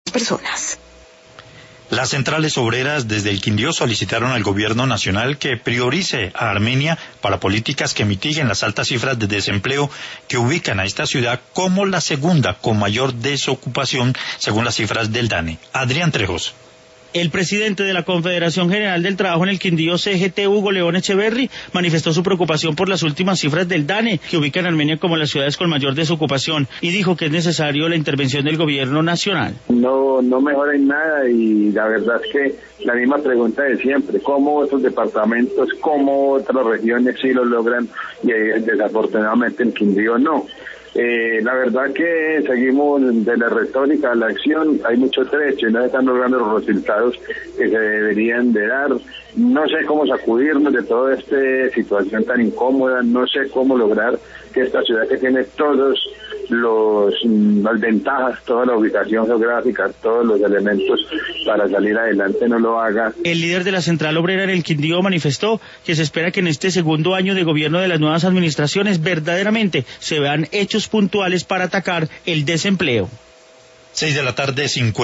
personas. Las centrales obreras desde el Quindío solicitaron al gobierno nacional que priorice a Armenia para políticas que mitiguen las altas cifras de desempleo que ubican a esta ciudad como la segunda con mayor desocupación según las cifras del DANE. Adrián Trejos. El presidente de la Confederación General del Trabajo en el Quindío, CGT, Hugo León Echeverry, manifestó su preocupación por las últimas cifras del DANE, que ubican a Armenia como las ciudades con mayor desocupación, y dijo que es necesario la intervención del gobierno nacional. No mejora en nada, y la verdad es que la misma pregunta de siempre: ¿cómo otros departamentos, cómo otras regiones sí lo logran y desafortunadamente el Quindío no? La verdad que seguimos de la retórica a la acción, hay mucho trecho y no se están logrando los resultados que se deberían de dar. No sé cómo sacudirnos de toda esta situación tan incómoda, no sé cómo lograr que esta ciudad, que tiene todos las ventajas, toda la ubicación geográfica, todos los elementos para salir adelante, no lo haga. El líder de la Central Obrera en el Quindío manifestó que se espera que en este segundo año de gobierno de las nuevas administraciones verdaderamente se vean hechos puntuales para atacar el desempleo. 6 de la tarde, 50.